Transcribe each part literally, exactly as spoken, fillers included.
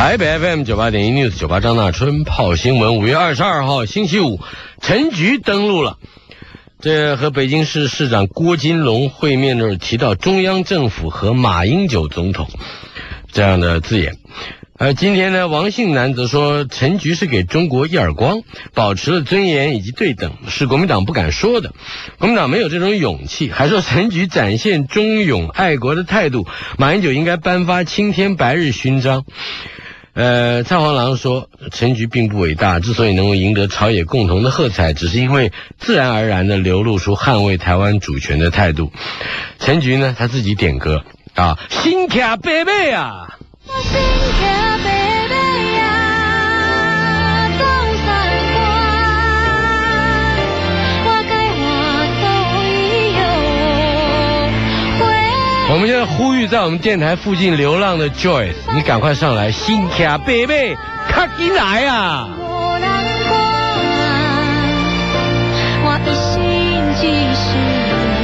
台北 F M 九八点一 News 九八张大春泡新闻，五月二十二号星期五，陈菊登陆了。这和北京市市长郭金龙会面的时候提到中央政府和马英九总统这样的字眼。而今天呢，王姓男则说陈菊是给中国一耳光，保持了尊严以及对等，是国民党不敢说的。国民党没有这种勇气，还说陈菊展现忠勇爱国的态度，马英九应该颁发青天白日勋章。呃，蔡黄郎说陈菊并不伟大，之所以能够赢得朝野共同的喝彩，只是因为自然而然的流露出捍卫台湾主权的态度。陈菊呢，他自己点歌啊，心卡贝贝啊，心卡贝贝啊，总算我该我都已有。我们现在呼吁在我们电台附近流浪的 Joyce， 你赶快上来，心卡贝贝，卡进来啊！我一心只是。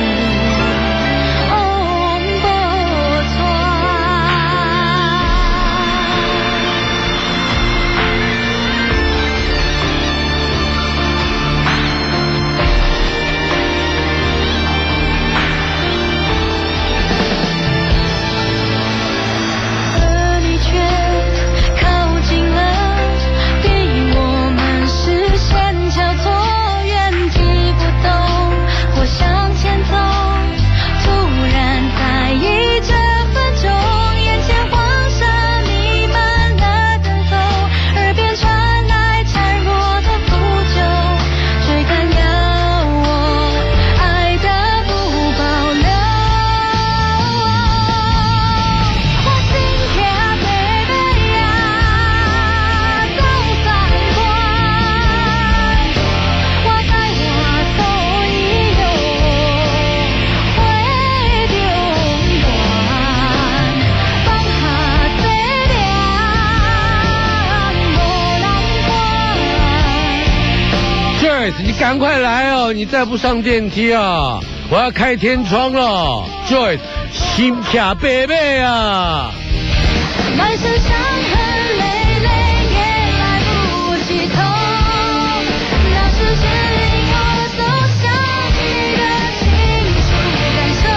你赶快来哦！你再不上电梯啊，我要开天窗了。Joyce， 心卡贝贝啊！满身伤痕累累也来不及痛，那时间令我走向你的清楚感受。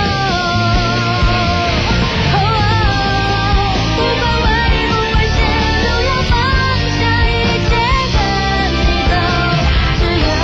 不管危不危险，都要放下一切跟你走。只要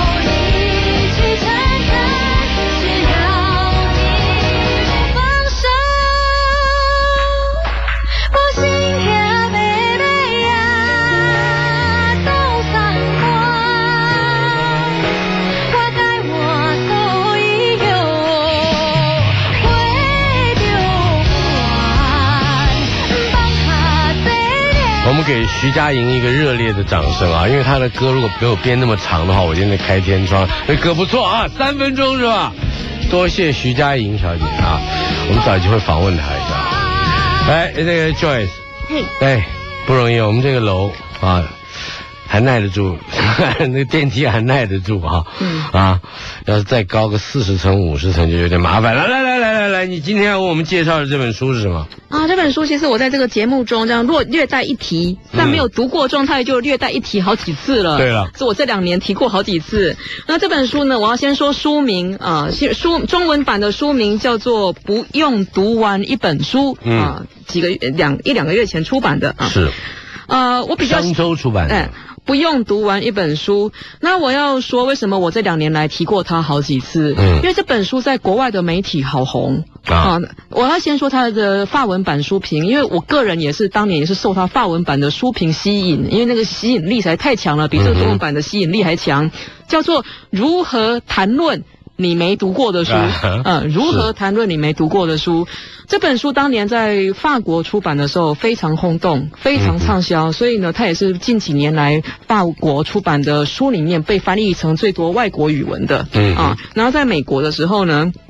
我们给徐佳莹一个热烈的掌声啊！因为她的歌如果没有编那么长的话，我今天开天窗，这歌不错啊，三分钟是吧？多谢徐佳莹小姐啊，我们找机会访问她一下。来，那个 Joyce， 哎，不容易，我们这个楼啊还耐得住，那个电梯还耐得住啊。嗯啊，要是再高个四十层、五十层就有点麻烦了。来来来来来，你今天要为我们介绍的这本书是什么？ 啊，这本书其实我在这个节目中这样略略带一提，但没有读过状态就略带一提好几次了。对了，是我这两年提过好几次。那这本书呢，我要先说书名啊，书中文版的书名叫做《不用读完一本书》嗯、啊，几个两一两个月前出版的啊。是。呃，我比较商周出版的。哎， 不用读完一本书。那我要说，为什么我这两年来提过它好几次？嗯，因为这本书在国外的媒体好红啊。啊我要先说它的法文版书评，因为我个人也是当年也是受它法文版的书评吸引，因为那个吸引力实在太强了，比这个中文版的吸引力还强。嗯、叫做如何谈论你没读过的书，嗯、呃，如何谈论你没读过的书。这本书当年在法国出版的时候非常轰动，非常畅销，嗯、所以呢，它也是近几年来法国出版的书里面被翻译成最多外国语文的。嗯啊，然后在美国的时候呢，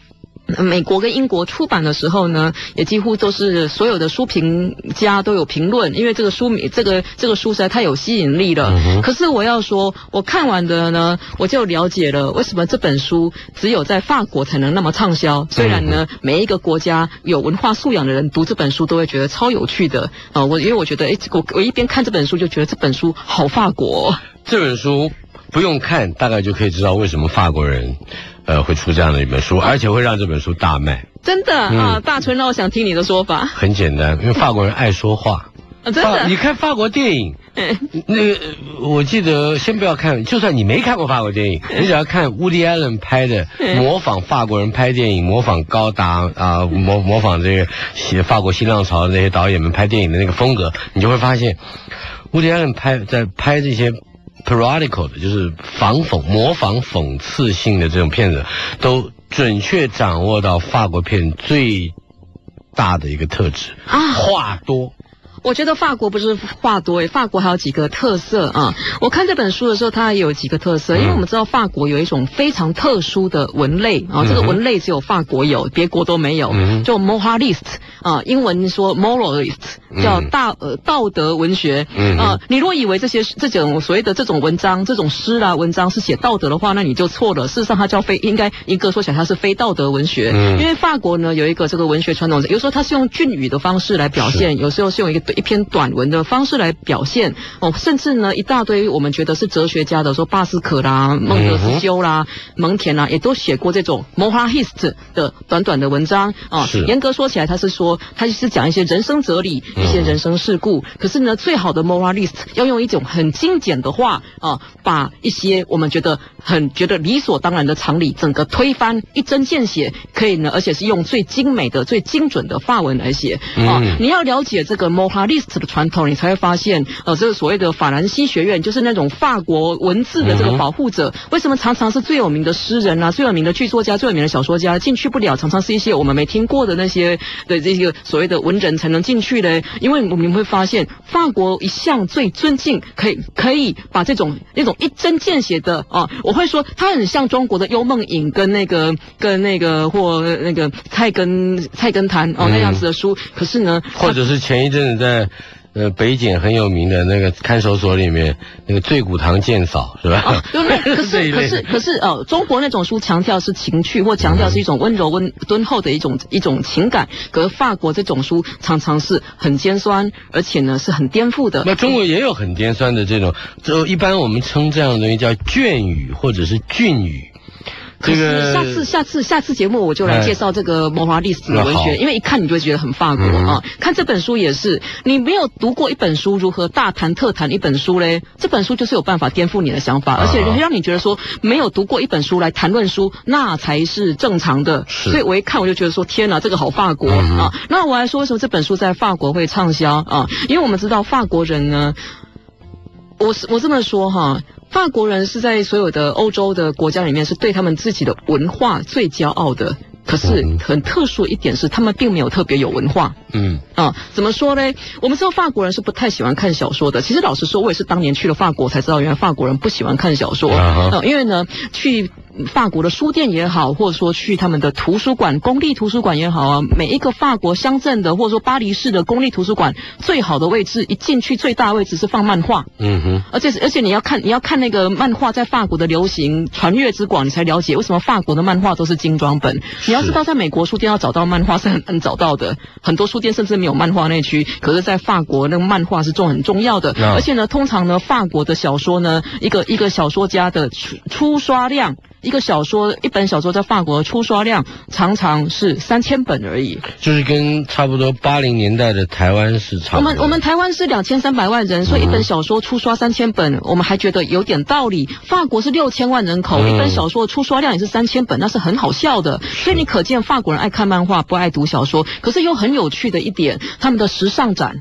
美国跟英国出版的时候呢，也几乎都是所有的书评家都有评论，因为这个书名这个这个书实在太有吸引力了。嗯、可是我要说，我看完的呢，我就了解了为什么这本书只有在法国才能那么畅销。虽然呢，嗯、每一个国家有文化素养的人读这本书都会觉得超有趣的啊、呃！我因为我觉得，哎，我我一边看这本书就觉得这本书好法国。 这本书不用看，大概就可以知道为什么法国人。呃，会出这样的一本书，而且会让这本书大卖。 真的、嗯、啊，大春，那我想听你的说法。 很简单，因为法国人爱说话。 啊，真的。 你看法国电影，那个我记得，先不要看，就算你没看过法国电影，你只要看 Woody Allen 拍的，模仿法国人拍电影，模仿高达啊，模模仿这个法国新浪潮的那些导演们拍电影的那个风格，你就会发现 Woody Allen 拍在拍这些。parodical 的就是仿讽、模仿、讽刺性的这种片子，都准确掌握到法国片最大的一个特质啊，话多。 我觉得法国不是话多诶，法国还有几个特色啊。我看这本书的时候，它也有几个特色，因为我们知道法国有一种非常特殊的文类啊，这个文类只有法国有，别国都没有，就 moralist 啊，英文说 moralist 叫大呃道德文学啊。你如果以为这些这种所谓的这种文章、这种诗啦、文章是写道德的话，那你就错了。事实上，它叫非应该一个说起来它是非道德文学，因为法国呢有一个这个文学传统，有时候它是用俊语的方式来表现，有时候是用一个。一篇短文的方式来表现哦，甚至呢一大堆我们觉得是哲学家的，说巴斯克啦、孟德斯鸠啦、蒙田啦，也都写过这种 moralist 的短短的文章啊。严格说起来，他是说他是讲一些人生哲理、一些人生事故。可是呢，最好的 moralist 要用一种很精简的话啊，把一些我们觉得很觉得理所当然的常理，整个推翻，一针见血，可以呢，而且是用最精美的、最精准的法文来写啊。你要了解这个 moralist的传统，你才会发现，呃，这个所谓的法兰西学院，就是那种法国文字的这个保护者，为什么常常是最有名的诗人啊、最有名的剧作家、最有名的小说家进去不了？常常是一些我们没听过的那些的这些所谓的文人才能进去的，因为我们会发现，法国一向最尊敬，可以可以把这种那种一针见血的啊，我会说他很像中国的幽梦影跟那个跟那个或那个菜根菜根谭哦那样子的书，可是呢， 或者是前一阵子在。在呃北检很有名的那个看守所里面，那个醉骨堂剑嫂是吧？ 哦，可是可是可是呃，中国那种书强调是情趣，或强调是一种温柔温敦厚的一种一种情感，可是法国这种书常常是很尖酸，而且呢是很颠覆的。 那中国也有很尖酸的这种，就一般我们称这样的东西叫眷语或者是俊语。 这个下次下次下次节目我就来介绍这个摩华历史文学，因为一看你就会觉得很法国、嗯、啊。看这本书也是，你没有读过一本书，如何大谈特谈一本书嘞？这本书就是有办法颠覆你的想法，而且让你觉得说没有读过一本书来谈论书，那才是正常的。所以我一看我就觉得说，天哪，这个好法国、嗯、啊！那我来说为什么这本书在法国会畅销啊？因为我们知道法国人呢，我我这么说哈。法国人是在所有的欧洲的国家里面是对他们自己的文化最骄傲的，可是很特殊的一点是他们并没有特别有文化。嗯啊，怎么说呢？我们知道法国人是不太喜欢看小说的。其实老实说，我也是当年去了法国才知道，原来法国人不喜欢看小说。啊、呃，因为呢，去法国的书店也好，或者说去他们的图书馆、公立图书馆也好啊，每一个法国乡镇的或者说巴黎市的公立图书馆，最好的位置一进去最大位置是放漫画。嗯哼，而且而且你要看你要看那个漫画在法国的流行传阅之广，你才了解为什么法国的漫画都是精装本。你要知道，在美国书店要找到漫画是很难找到的，很多书店甚至没有漫画那区。可是，在法国那个漫画是重很重要的，嗯、而且呢，通常呢，法国的小说呢，一个一个小说家的出出刷量。一个小说，一本小说在法国的出刷量常常是三千本而已， 就是跟差不多八零年代的台湾是差不多。 我们我们台湾是两千三百万人，所以一本小说出刷三千本，我们还觉得有点道理。法国是六千万人口，嗯、一本小说的出刷量也是三千本，那是很好笑的。所以你可见法国人爱看漫画，不爱读小说。可是又很有趣的一点，他们的时尚展。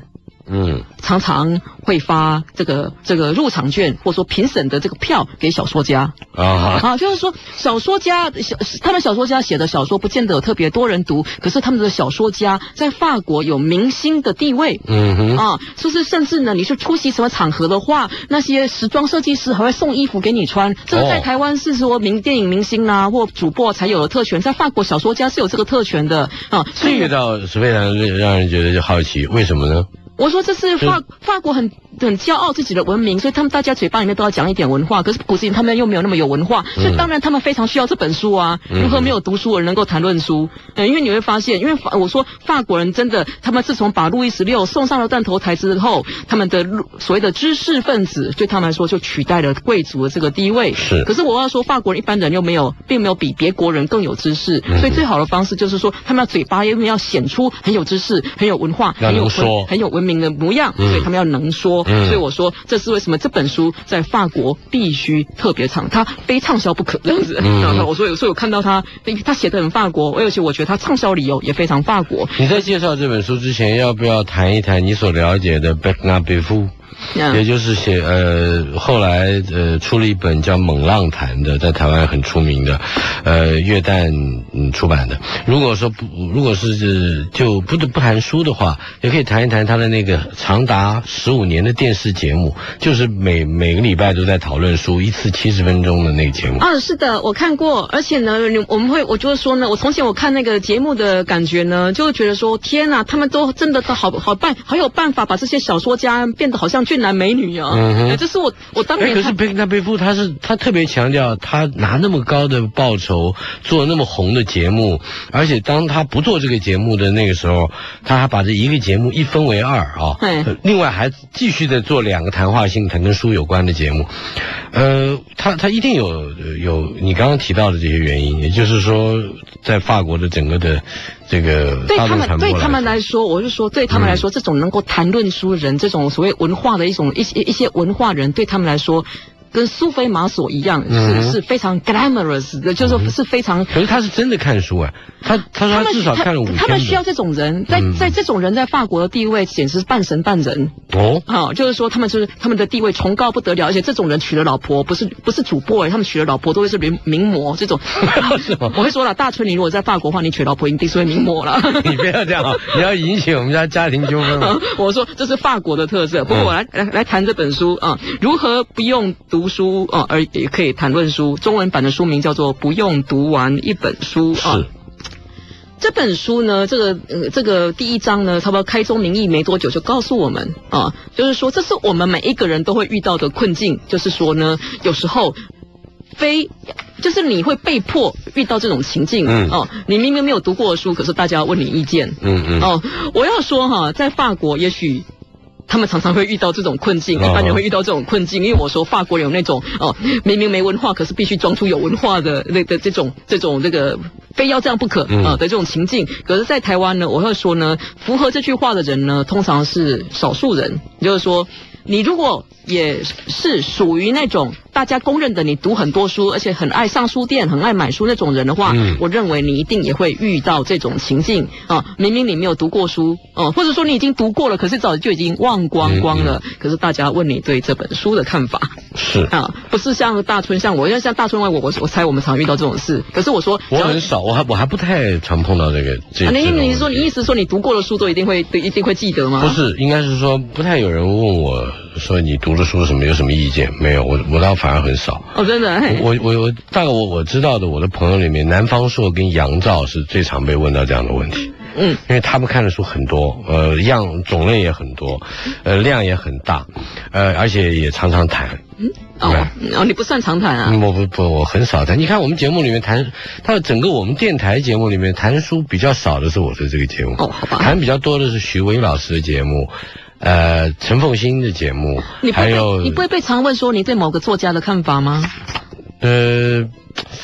嗯，常常会发这个这个入场券，或者说评审的这个票给小说家啊啊，就是说小说家小他们小说家写的小说不见得有特别多人读，可是他们的小说家在法国有明星的地位，嗯哼啊，就是甚至呢，你是出席什么场合的话，那些时装设计师还会送衣服给你穿，这个在台湾是说明电影明星啊或主播才有的特权，在法国小说家是有这个特权的啊， 这个倒是非常让人觉得就好奇，为什么呢？ 我说这是法法国很很骄傲自己的文明，所以他们大家嘴巴里面都要讲一点文化。可是古时他们又没有那么有文化，所以当然他们非常需要这本书啊。嗯、如何没有读书的人能够谈论书？嗯，因为你会发现，因为法我说法国人真的，他们自从把路易十六送上了断头台之后，他们的所谓的知识分子对他们来说就取代了贵族的这个地位。 是。 可是我要说，法国人一般人又没有，并没有比别国人更有知识，嗯、所以最好的方式就是说，他们要嘴巴因为要显出很有知识、很有文化、很有说、 很有文明的模样，所以他们要能说。嗯、所以我说，这是为什么这本书在法国必须特别畅，它非畅销不可这样子。嗯、我说，所以我看到他，他写的很法国，而且我觉得他畅销理由也非常法国。 你在介绍这本书之前，要不要谈一谈你所了解的贝纳贝夫？也就是写呃后来呃出了一本叫《猛浪谈》的，在台湾很出名的，呃月旦嗯出版的。如果说不如果是就不不谈书的话，也可以谈一谈他的那个长达十五年的电视节目，就是每每个礼拜都在讨论书，一次七十分钟的那个节目。 啊，是的，我看过，而且呢，我们会我就会说呢，我从前我看那个节目的感觉呢，就会觉得说，天哪，他们都真的都好好办好有办法把这些小说家变得好像俊男美女啊！嗯哼，这是我我当年。 可是贝纳贝夫他是他特别强调，他拿那么高的报酬做那么红的节目，而且当他不做这个节目的那个时候，他还把这一个节目一分为二啊，呃、另外还继续的做两个谈话性谈跟书有关的节目。呃，他他一定有有你刚刚提到的这些原因，也就是说，在法国的整个的这个对他们对他们来说，我是说对他们来说，嗯、这种能够谈论书人，这种所谓文化的一种一些一些文化人，对他们来说。跟苏菲玛索一样，嗯、是是非常 glamorous 的，就是说是非常。 可是他是真的看书哎，他他说他至少看了五天。 他们需要这种人，在在这种人在法国的地位简直是半神半人哦。好、啊，就是说他们就是他们的地位崇高不得了，而且这种人娶了老婆不是不是主播哎，他们娶了老婆都会是名名模这种。我会说了，大春你如果在法国的话，你娶老婆一定是会名模了。 你不要这样，你要引起我们家家庭纠纷、啊。 我说这是法国的特色。不过我来、嗯、来来谈这本书啊，如何不用读。读书啊，而也可以谈论书。中文版的书名叫做《不用读完一本书》啊。这本书呢，这个呃，这个第一章呢，差不多开宗明义没多久就告诉我们啊，就是说这是我们每一个人都会遇到的困境，就是说呢，有时候非就是你会被迫遇到这种情境，嗯哦，你明明没有读过的书，可是大家要问你意见，嗯嗯哦，我要说哈，在法国也许。他们常常会遇到这种困境，一般人会遇到这种困境，因为我说法国人有那种哦，明明没文化，可是必须装出有文化的那的这种这种这个非要这样不可啊的这种情境。可是，在台湾呢，我会说呢，符合这句话的人呢，通常是少数人，就是说，你如果也是属于那种大家公认的你读很多书，而且很爱上书店、很爱买书那种人的话，嗯、我认为你一定也会遇到这种情境啊。明明你没有读过书，哦、啊，或者说你已经读过了，可是早就已经忘光光了。嗯嗯、可是大家问你对这本书的看法， 是啊，不是像大春，像我，因为像大春我我我猜我们常遇到这种事。可是我说我很少，我还我还不太常碰到这个这。啊、 你你说你意思说你读过的书都一定会一定会记得吗？ 不是，应该是说不太有人问我说你读的书什么有什么意见？没有，我我倒反而很少。 哦，真的。 我我我大概我我知道的，我的朋友里面，南方朔跟杨照是最常被问到这样的问题。嗯，因为他们看的书很多，呃，样种类也很多，呃，量也很大，呃，而且也常常谈。 嗯，哦，哦，你不算常谈啊？ 我不不，我很少谈。你看我们节目里面谈，他整个我们电台节目里面谈书比较少的是我的这个节目。哦，好吧。谈比较多的是徐薇老师的节目。呃，陈凤馨的节目，还有你不会被常问说你对某个作家的看法吗？ 呃，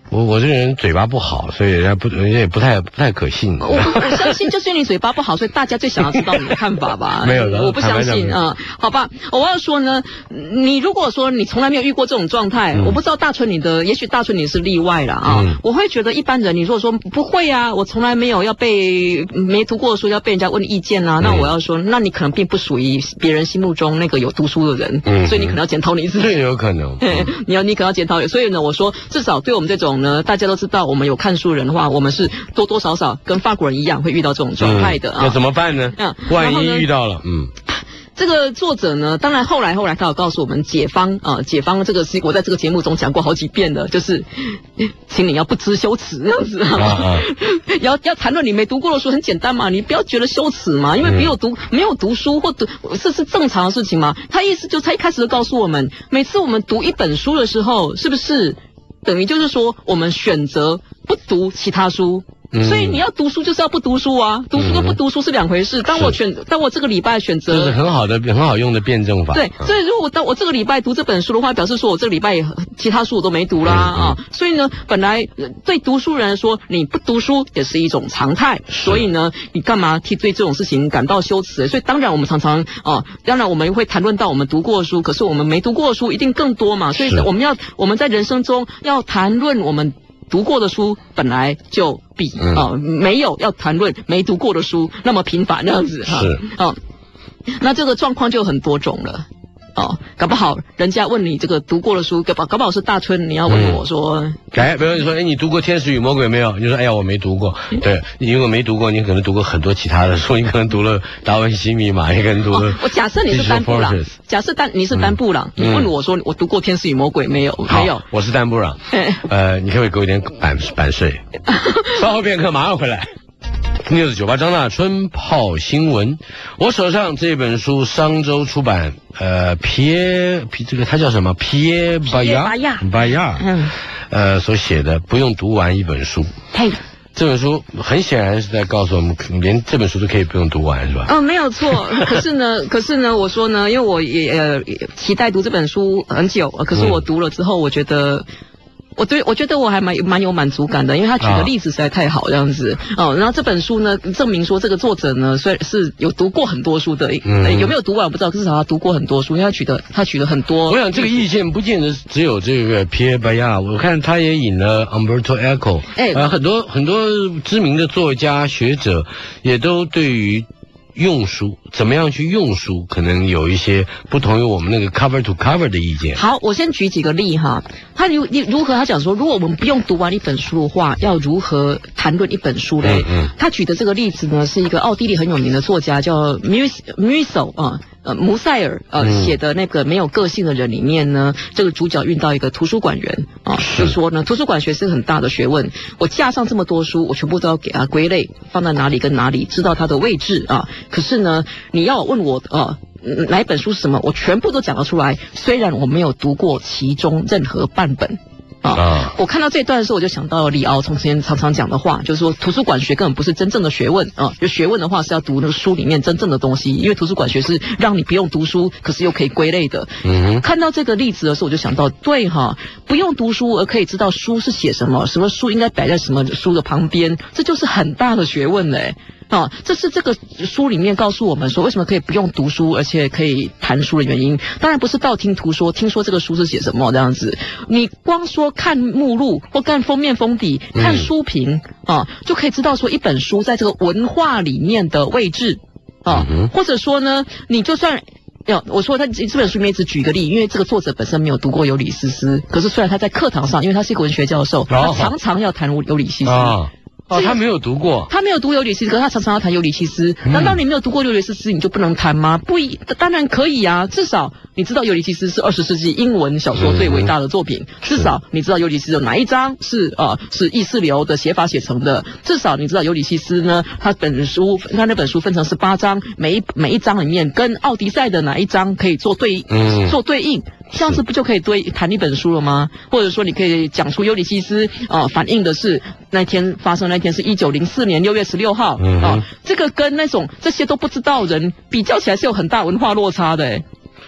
我我这个人嘴巴不好，所以人家不人家也不太不太可信。 我我相信就是因为你嘴巴不好，所以大家最想要知道你的看法吧？ 没有的， 我不相信啊、嗯。好吧，我要说呢，你如果说你从来没有遇过这种状态，嗯、我不知道大春你的，也许大春你是例外了啊。嗯、我会觉得一般人，你如果说不会啊，我从来没有要被没读过的书要被人家问意见啊，嗯、那我要说，那你可能并不属于别人心目中那个有读书的人，嗯、所以你可能要检讨你自己。 这有可能。 嗯、你要你可能要检讨。所以呢，我说至少对我们这种呢，大家都知道我们有看书人的话，我们是多多少少跟法国人一样会遇到这种状态的啊。 那、嗯、怎么办呢？嗯，万一遇到了，嗯。 这个作者呢，当然后来后来他有告诉我们解方啊，解方这个是我在这个节目中讲过好几遍的，就是请你要不知羞耻这样子啊，啊要要谈论你没读过的书很简单嘛，你不要觉得羞耻嘛，因为没有读、嗯、没有读书或读这是正常的事情嘛。他意思就是他一开始就告诉我们，每次我们读一本书的时候，是不是等于就是说我们选择不读其他书？嗯、所以你要读书就是要不读书啊，读书跟不读书是两回事。嗯、当我选，当我这个礼拜选择， 这是很好的、很好用的辩证法。 对，所以如果当我这个礼拜读这本书的话，表示说我这个礼拜其他书我都没读啦啊、嗯嗯。所以呢，本来对读书人来说，你不读书也是一种常态。所以呢，你干嘛替对这种事情感到羞耻？所以当然我们常常啊，当然我们会谈论到我们读过的书，可是我们没读过的书一定更多嘛。所以我们要我们在人生中要谈论我们读过的书本来就比啊、嗯呃、没有要谈论没读过的书那么频繁这样子哈。 是哦，那这个状况就很多种了。哦，搞不好人家问你这个读过的书，搞不搞不好是大春，你要问我说， 哎、嗯，比如你说，哎，你读过《天使与魔鬼》没有？你就说，哎呀，我没读过。对，你如果没读过，你可能读过很多其他的书，你可能读了达文西密码，你可能读了、哦。 我假设你是丹布朗，假设丹你是丹布朗，嗯、你问我说，我读过《天使与魔鬼》没有？没有。 我是丹布朗。呃，你可不可以给我一点版版税？稍后片刻，马上回来。News 九八张大春泡新闻，我手上这本书商周出版，呃，皮耶皮这个它叫什么？皮耶巴亚巴亚，嗯，呃，所写的不用读完一本书。 嘿， 这本书很显然是在告诉我们，连这本书都可以不用读完，是吧？ 嗯，没有错。可是呢，可是呢，我说呢，因为我也呃期待读这本书很久，可是我读了之后，我觉得。我对我觉得我还蛮蛮有满足感的，因为他举的例子实在太好这样子哦。然后这本书呢，证明说这个作者呢，虽然是有读过很多书的，嗯，有没有读完我不知道，至少他读过很多书，因为他举的他举了很多。 我想这个意见不见得只有这个皮耶巴亚，我看他也引了 Umberto Eco， 哎，呃，很多很多知名的作家学者也都对于。用书怎么样去用书，可能有一些不同于我们那个 cover to cover 的意见。 好，我先举几个例哈。他如如何他讲说，如果我们不用读完一本书的话，要如何谈论一本书嘞？嗯嗯。他举的这个例子呢，是一个奥地利很有名的作家叫 Musil 啊。呃，穆塞尔呃写、嗯、的那个没有个性的人里面呢，这个主角遇到一个图书馆员啊，就说呢，图书馆学是很大的学问，我架上这么多书，我全部都要给它归类，放在哪里跟哪里，知道它的位置啊。可是呢，你要问我啊，哪一本书是什么，我全部都讲得出来，虽然我没有读过其中任何半本。啊、哦，我看到这段的时候，我就想到李敖从前常常讲的话，就是说图书馆学根本不是真正的学问啊，就学问的话是要读那个书里面真正的东西，因为图书馆学是让你不用读书，可是又可以归类的。嗯，看到这个例子的时候，我就想到，对哈，不用读书而可以知道书是写什么，什么书应该摆在什么书的旁边，这就是很大的学问嘞。啊，这是这个书里面告诉我们说，为什么可以不用读书，而且可以谈书的原因。当然不是道听途说，听说这个书是写什么这样子。你光说看目录或看封面封底，看书评、嗯、啊，就可以知道说一本书在这个文化里面的位置啊，嗯、或者说呢，你就算。我说他这本书里面只举个例，因为这个作者本身没有读过尤里西斯，可是虽然他在课堂上，因为他是一个文学教授，他常常要谈尤里西斯。哦哦，他没有读过， 他没有读尤里西斯，可是他常常要谈尤里西斯。嗯、难道你没有读过尤里西斯，你就不能谈吗？不一，当然可以啊。至少你知道尤里西斯是二十世纪英文小说最伟大的作品。嗯、至少你知道尤里西斯有哪一章是呃是意识流的写法写成的。至少你知道尤里西斯呢，他本书他那本书分成十八章，每一每一章里面跟奥迪赛的哪一章可以做对、嗯、做对应。这样子不就可以对谈一本书了吗？或者说你可以讲出尤里西斯啊、呃、反映的是那天发生那天是一九零四年六月十六号啊、嗯呃，这个跟那种这些都不知道人比较起来是有很大文化落差的。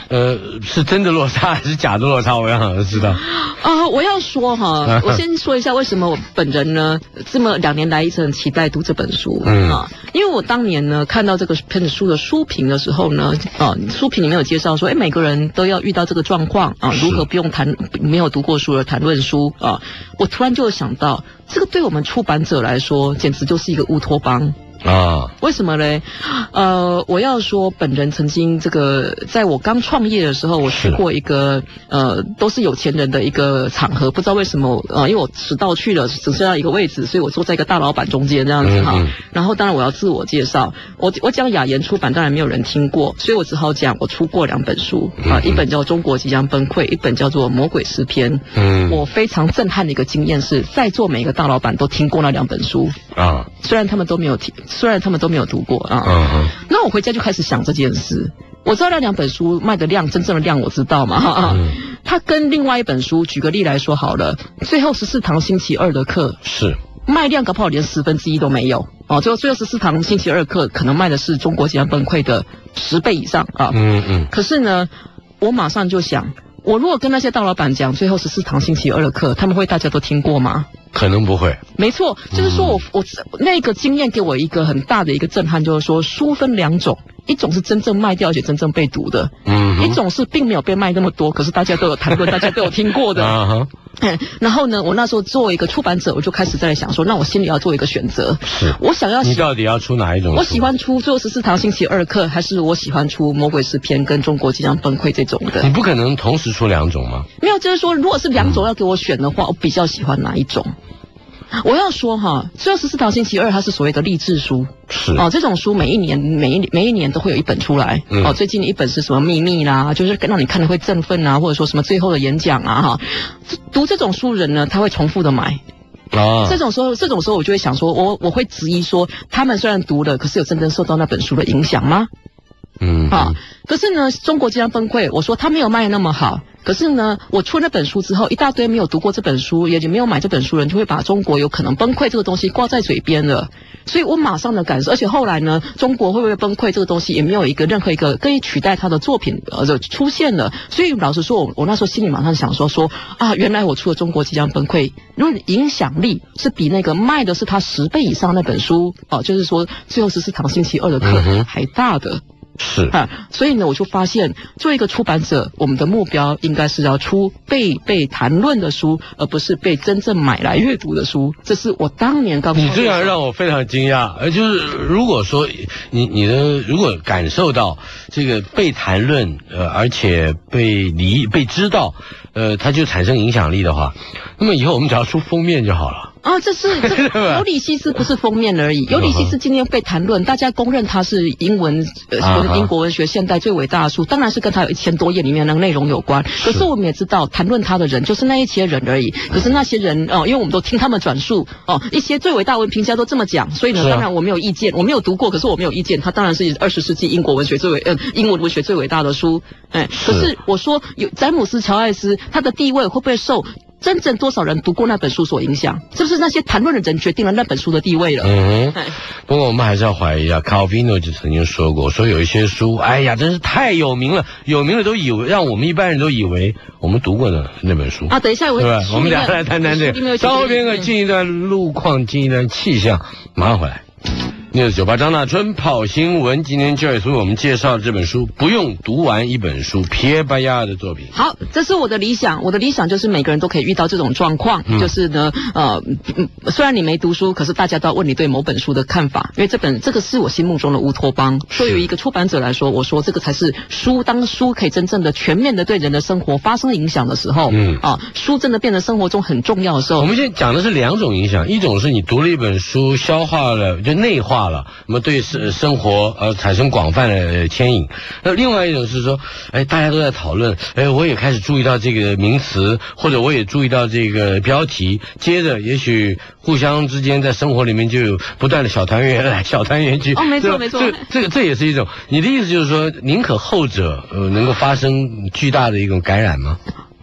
呃，是真的落差还是假的落差？我要想知道。 啊、呃，我要说哈，我先说一下为什么我本人呢这么两年来一直很期待读这本书。嗯啊，因为我当年呢看到这个本书的书评的时候呢，啊，书评里面有介绍说，哎，每个人都要遇到这个状况啊，如何不用谈没有读过书而谈论书啊，我突然就想到，这个对我们出版者来说，简直就是一个乌托邦。啊，为什么呢？呃，我要说，本人曾经这个，在我刚创业的时候，我去过一个呃，都是有钱人的一个场合，不知道为什么，呃，因为我迟到去了，只剩下一个位置，所以我坐在一个大老板中间这样子哈。嗯嗯然后当然我要自我介绍，我我讲雅言出版，当然没有人听过，所以我只好讲我出过两本书啊、呃，一本叫《中国即将崩溃》，一本叫做《魔鬼诗篇》。嗯，我非常震撼的一个经验是，在座每一个大老板都听过那两本书啊，虽然他们都没有听。虽然他们都没有读过啊，嗯嗯，那我回家就开始想这件事。我知道那两本书卖的量，真正的量我知道嘛，哈、嗯，它跟另外一本书，举个例来说好了，最后十四堂星期二的课是卖量搞不好连十分之一都没有哦。最后最后十四堂星期二课可能卖的是中国即将崩溃的十倍以上啊，嗯嗯。可是呢，我马上就想，我如果跟那些大老板讲最后十四堂星期二的课，他们会大家都听过吗？ 可能不会， 没错，就是说我我那个经验给我一个很大的一个震撼，就是说书分两种，一种是真正卖掉而且真正被读的，嗯，一种是并没有被卖那么多，可是大家都有谈论，大家都有听过的。啊嗯，然后呢，我那时候作为一个出版者，我就开始在想说，那我心里要做一个选择， 是我想要你到底要出哪一种？ 我喜欢出最后十四堂星期二课，还是我喜欢出魔鬼诗篇跟中国即将崩溃这种的？ 你不可能同时出两种吗？ 没有，就是说，如果是两种要给我选的话，我比较喜欢哪一种？我要说哈，最后十四堂星期二它是所谓的励志书， 是哦，这种书每一年每一每一年都会有一本出来，嗯、哦，最近的一本是什么秘密啦，就是让你看了会振奋啊，或者说什么最后的演讲啊哈，读这种书人呢，他会重复的买。啊，这种时候，这种时候我就会想说，我我会质疑说，他们虽然读了，可是有真正受到那本书的影响吗？嗯，啊，可是呢，中国即将崩溃，我说他没有卖得那么好。可是呢，我出那本书之后，一大堆没有读过这本书，也就没有买这本书的人，就会把中国有可能崩溃这个东西挂在嘴边了。所以我马上的感受，而且后来呢，中国会不会崩溃这个东西，也没有一个任何一个可以取代他的作品呃出现了。所以老实说，我我那时候心里马上想说说啊，原来我出了中国即将崩溃，如果影响力是比那个卖的是他十倍以上那本书哦、啊，就是说最后十四堂星期二的课还大的。 是啊，所以呢，我就发现，作为一个出版者，我们的目标应该是要出被被谈论的书，而不是被真正买来阅读的书。这是我当年刚。 你这样让我非常惊讶，呃，就是如果说你你的如果感受到这个被谈论，呃，而且被理被知道，呃，它就产生影响力的话，那么以后我们只要出封面就好了。 啊，这是这尤里西斯不是封面而已。尤里西斯今天被谈论，大家公认他是英文呃英国文学现代最伟大的书，当然是跟他有一千多页里面的内容有关。可是我们也知道，谈论他的人就是那一些人而已。可是那些人哦，因为我们都听他们转述哦，一些最伟大文评家都这么讲，所以呢，当然我没有意见，我没有读过，可是我没有意见。他当然是二十世纪英国文学最伟呃英文文学最伟大的书。哎，可是我说有詹姆斯·乔艾斯，他的地位会不会受真正多少人读过那本书所影响？是不是那些谈论的人决定了那本书的地位了？嗯， 不过我们还是要怀疑啊。Calvino 就曾经说过，说有一些书，哎呀，真是太有名了，有名了都以为让我们一般人都以为我们读过的那本书啊。等一下我， 对吧？我们俩来谈谈这个。稍后片刻进一段路况，进一段气象，马上回来。六九八张大春跑新闻，今天就为我们介绍这本书，不用读完一本书，皮耶巴亚的作品。 好，这是我的理想，我的理想就是每个人都可以遇到这种状况，嗯、就是呢，呃，虽然你没读书，可是大家都要问你对某本书的看法，因为这本这个是我心目中的乌托邦。对于一个出版者来说，我说这个才是书，当书可以真正的全面的对人的生活发生影响的时候，嗯啊，书真的变得生活中很重要的时候。 我们现在讲的是两种影响，一种是你读了一本书，消化了就内化了，那么对生生活呃产生广泛的牵引。那另外一种是说，哎，大家都在讨论，哎，我也开始注意到这个名词，或者我也注意到这个标题，接着也许互相之间在生活里面就有不断的小团圆来小团圆去。 哦，没错没错， 这这个这也是一种。你的意思就是说，宁可后者呃能够发生巨大的一种感染吗？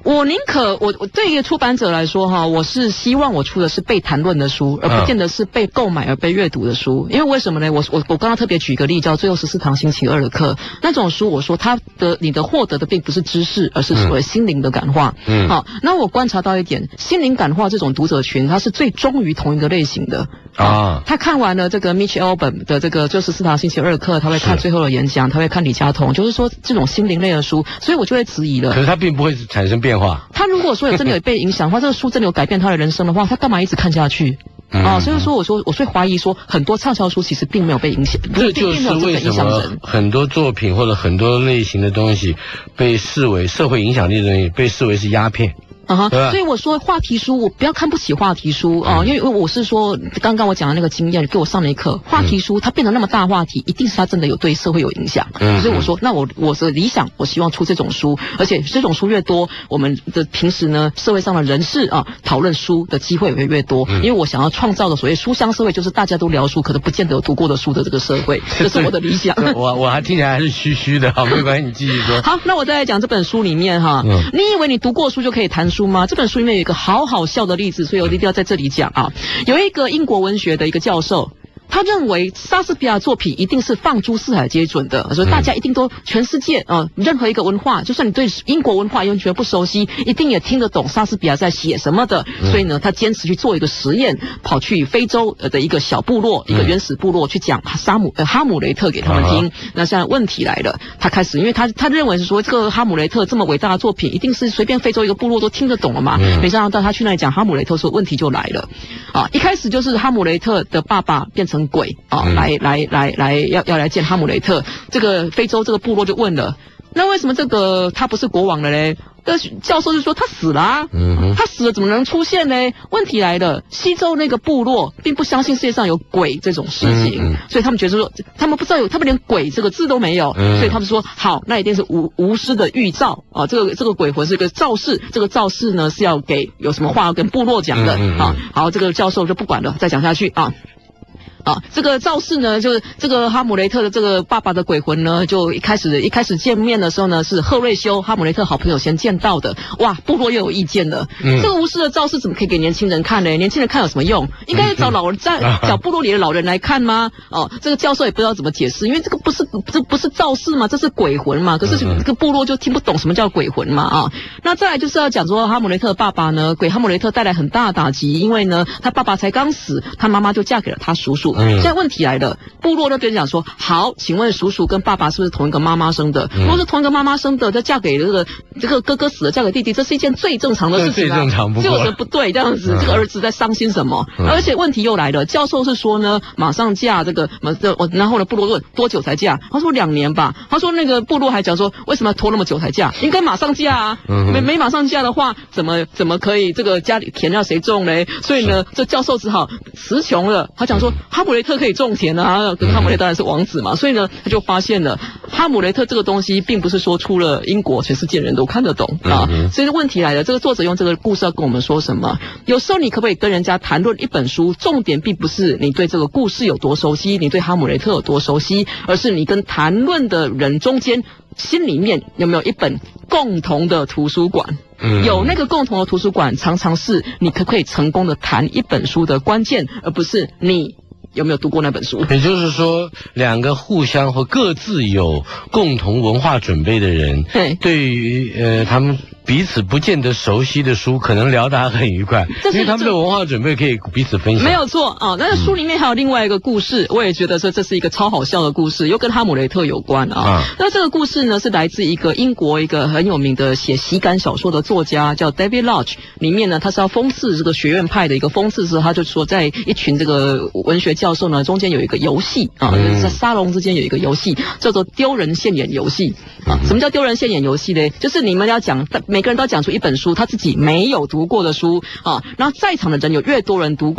我宁可我我对一个出版者来说哈，我是希望我出的是被谈论的书，而不见得是被购买而被阅读的书。因为为什么呢？我我我刚刚特别举一个例，叫《最后十四堂星期二的课》那种书，我说它的你的获得的并不是知识，而是所谓心灵的感化。嗯，好，那我观察到一点，心灵感化这种读者群，它是最忠于同一个类型的啊。他看完了这个 Mitch Albom 的这个《最后十四堂星期二的课》，他会看最后的演讲，他会看李嘉彤，就是说这种心灵类的书，所以我就会质疑了。 可是他并不会产生变化。 他如果说有真的有被影响的话，这个书真的有改变他的人生的话，他干嘛一直看下去？嗯、啊，所以说我说我最怀疑说很多畅销书其实并没有被影响， 这就是为什么很多作品或者很多类型的东西被视为社会影响力的东西被视为是鸦片。啊哈，所以我说话题书，我不要看不起话题书啊、呃，因为我是说刚刚我讲的那个经验给我上了一课，话题书它变得那么大话题，一定是它真的有对社会有影响。嗯，所以我说，那我我的理想，我希望出这种书，而且这种书越多，我们的平时呢社会上的人士啊讨论书的机会也会越多，因为我想要创造的所谓书香社会，就是大家都聊书，可能不见得有读过的书的这个社会，这是我的理想。 我我还听起来还是虚虚的，好，没关系，你继续说。 好，那我再来讲这本书里面哈，嗯、你以为你读过书就可以谈书吗？这本书里面有一个好好笑的例子，所以我一定要在这里讲啊。有一个英国文学的一个教授，他认为莎士比亚作品一定是放诸四海皆准的，所以大家一定都全世界啊、呃，任何一个文化，就算你对英国文化完全不熟悉，一定也听得懂莎士比亚在写什么的。所以呢，他坚持去做一个实验，跑去非洲的一个小部落，一个原始部落去讲沙姆呃哈姆雷特给他们听。那现在问题来了，他开始，因为他他认为是说这个哈姆雷特这么伟大的作品，一定是随便非洲一个部落都听得懂了嘛。没想到他去那里讲哈姆雷特的时候，问题就来了啊！一开始就是哈姆雷特的爸爸变成鬼啊、嗯，来来来来要要来见哈姆雷特。这个非洲这个部落就问了，那为什么这个他不是国王了嘞？那教授就说他死了啊，嗯、他死了怎么能出现呢？问题来了，西周那个部落并不相信世界上有鬼这种事情，嗯嗯、所以他们觉得说他们不知道有，他们连鬼这个字都没有，嗯、所以他们说好，那一定是巫巫师的预兆啊，这个这个鬼魂是个造势，这个造势呢是要给有什么话要跟部落讲的、嗯嗯、啊。好，这个教授就不管了，再讲下去啊。啊，这个造势呢，就是这个哈姆雷特的这个爸爸的鬼魂呢，就一开始一开始见面的时候呢，是赫瑞修哈姆雷特好朋友先见到的。哇，部落又有意见了。嗯、这个巫师的造势怎么可以给年轻人看呢？年轻人看有什么用？应该是找老人在、嗯、找部落里的老人来看吗？哦，这个教授也不知道怎么解释，因为这个不是这不是造势嘛，这是鬼魂嘛。可是这个部落就听不懂什么叫鬼魂嘛啊。那再来就是要讲说哈姆雷特的爸爸呢，给哈姆雷特带来很大的打击，因为呢他爸爸才刚死，他妈妈就嫁给了他叔叔。嗯、现在问题来了，部落那边讲说，好，请问叔叔跟爸爸是不是同一个妈妈生的？嗯、如果是同一个妈妈生的，再嫁给这个这个哥哥死了，嫁给弟弟，这是一件最正常的事情、啊， 最正常不过。 就有什么不对？这样子，嗯、这个儿子在伤心什么？嗯、而且问题又来了，教授是说呢，马上嫁这个，我然后呢，部落问多久才嫁？他说两年吧。他说那个部落还讲说，为什么要拖那么久才嫁？应该马上嫁啊！嗯、没没马上嫁的话，怎么怎么可以这个家里田要谁种嘞？所以呢，这教授只好词穷了。他讲说，哈姆雷特可以种田啊，跟哈姆雷特当然是王子嘛，所以呢，他就发现了哈姆雷特这个东西，并不是说出了英国全世界人都看得懂啊。嗯、所以问题来了，这个作者用这个故事要跟我们说什么？有时候你可不可以跟人家谈论一本书，重点并不是你对这个故事有多熟悉，你对哈姆雷特有多熟悉，而是你跟谈论的人中间心里面有没有一本共同的图书馆。嗯、有那个共同的图书馆，常常是你可不可以成功的谈一本书的关键，而不是你有没有读过那本书。 也就是说，两个互相或各自有共同文化准备的人，对，对于呃他们彼此不见得熟悉的书，可能聊得还很愉快，因为他们的文化准备可以彼此分享。 没有错啊，但是书里面还有另外一个故事，嗯、我也觉得说这是一个超好笑的故事，又跟哈姆雷特有关啊。啊那这个故事呢，是来自一个英国一个很有名的写喜感小说的作家，叫 David Lodge。里面呢，他是要讽刺这个学院派的一个讽刺时，他就说，在一群这个文学教授呢中间有一个游戏啊，嗯、在沙龙之间有一个游戏叫做丢人现眼游戏啊。什么叫丢人现眼游戏呢？就是你们要讲。每个人都讲出一本书他自己没有读过的书啊，然后在场的人有越多人读过，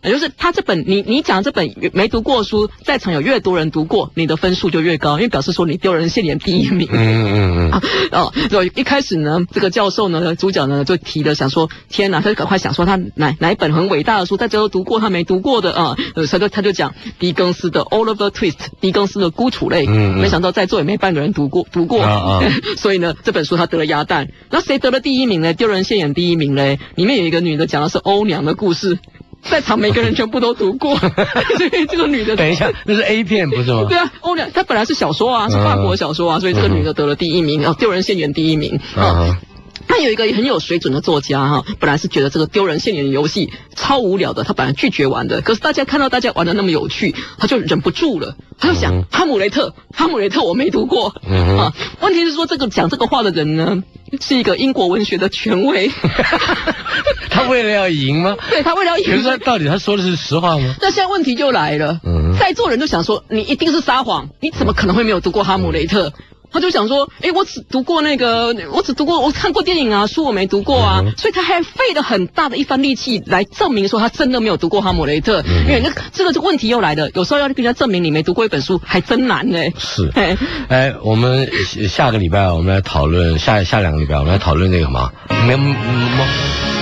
也就是他这本你你讲这本没读过书，在场有越多人读过，你的分数就越高，因为表示说你丢人现眼第一名。 嗯嗯嗯。 哦，所以一开始呢，这个教授呢，主角呢就提了想说，天哪，他就赶快想说他哪哪一本很伟大的书，在这都读过，他没读过的啊，呃，他就他就讲狄更斯的 Oliver Twist， 狄更斯的孤雏类，嗯嗯，没想到在座也没半个人读过读过，啊啊所以呢，这本书他得了鸭蛋。那谁得了第一名呢？丢人现眼第一名嘞，里面有一个女的讲的是欧娘的故事。在场每个人全部都读过，所以这个女的等一下，那是 A 片不是吗？ 对啊，欧娘她本来是小说啊，是法国小说啊，所以这个女的得了第一名，然后丢人现眼第一名啊。他有一个很有水准的作家哈，本来是觉得这个丢人现眼的游戏超无聊的，他本来拒绝玩的，可是大家看到大家玩的那么有趣，他就忍不住了，他就想、嗯、哈姆雷特，哈姆雷特我没读过、嗯、啊。问题是说这个讲这个话的人呢，是一个英国文学的权威。 他为了要赢吗？ 对，他为了要赢。 可是他到底他说的是实话吗？ 那现在问题就来了，嗯、在座人就想说，你一定是撒谎，你怎么可能会没有读过哈姆雷特？嗯他就想说，哎，我只读过那个，我只读过，我看过电影啊，书我没读过啊，嗯、所以他还费了很大的一番力气来证明说他真的没有读过哈姆雷特。嗯、因为那这个问题又来了，有时候要跟人家证明你没读过一本书，还真难呢。 是，哎，哎，我们下个礼拜我们来讨论，下下两个礼拜我们来讨论那个什么，没没。